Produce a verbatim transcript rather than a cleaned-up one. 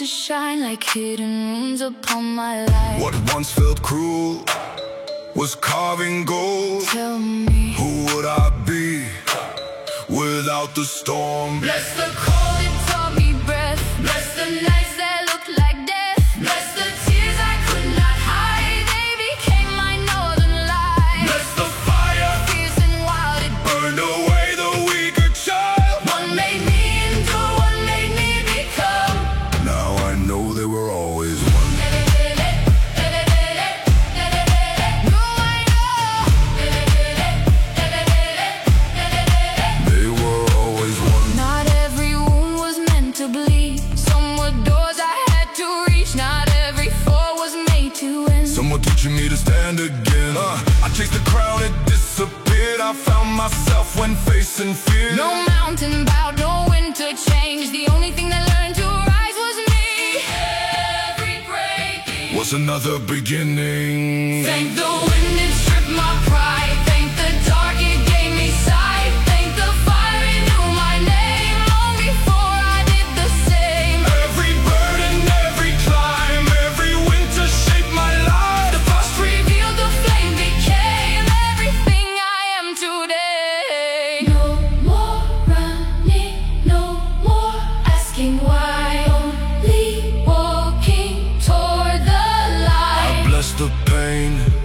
to shine like hidden runes upon my life. What once felt cruel was carving gold. Tell me, who would I be without the storm? bless the cold that taught me breath. Bless the nights that looked like death. Bless the tears I could not hide. They became my northern light. Bless the fire, Fierce and wild, it burned away the weaker child. one made me endure, one made me become. Now I know they were always one. No, I know. They were always one. Not every wound was meant to bleed. Some were doors I had to reach. Not every fall was made to end. Someone teaching me to stand again. uh, I chased the crown, it disappeared. I found myself when facing fear. No mountain bowed, no winter changed. The only thing that learned to rise was me. Every breaking Was another beginning. thank the wind, it stripped my pride. Thank the dark, it gave me sight. Thank the fire, it knew my name long before I did the same. Every burden, every climb, every winter shaped my life. The frost revealed, the flame became everything I am today. No more running, no more asking why. Only walking toward the I light. bless the pain,